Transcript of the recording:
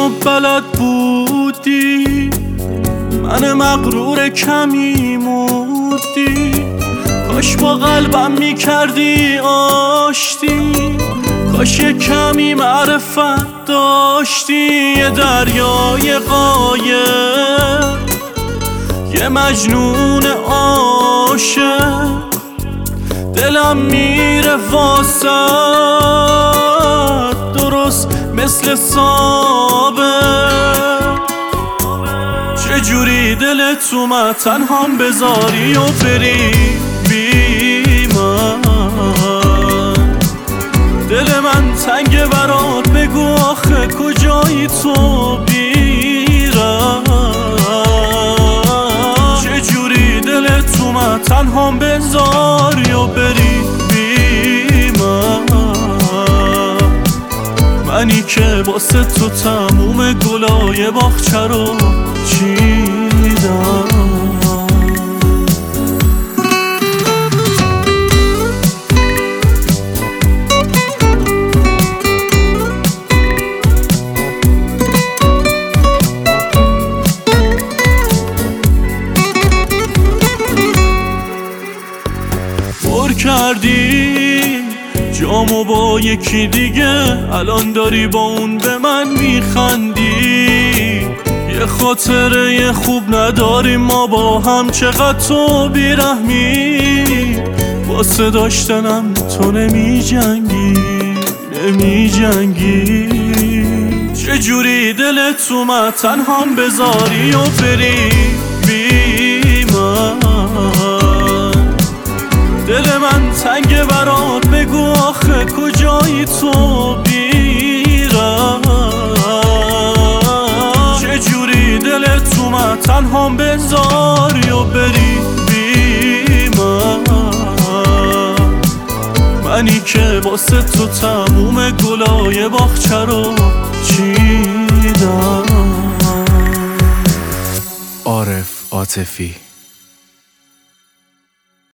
تو بلد بودی من مغرور کمی مودی، کاش با قلبم میکردی آشتی، کاش یه کمی معرفت داشتی. یه دریای قایق، یه مجنون عاشق، دلم میره واسه درست مثل سابق. چجوری دلت اومد تنهام بذاری و بری بی من؟ دل من تنگه برات، بگو آخه کجایی تو بیرم؟ چجوری دلت اومد تنهام بذاری و بری بی من؟ منی که واسه تو تموم گلای باغچه رو چیدم. پر کردی جامو با یکی دیگه، الان داری با اون به من میخندی. یه خاطره خوب نداریم ما با هم، چقدر تو بیرحمی. واسه داشتنم تو نمیجنگی. چجوری دلت اومد تنهام بذاری و بری بی من؟ دل من تنگه برات، بگو آخه کجایی تو بیرم؟ چجوری دلت اومد تنهام بذاری و بری بی من؟ منی که واسه تو تموم گلای باغچه رو چیدم. عارف عاطفی.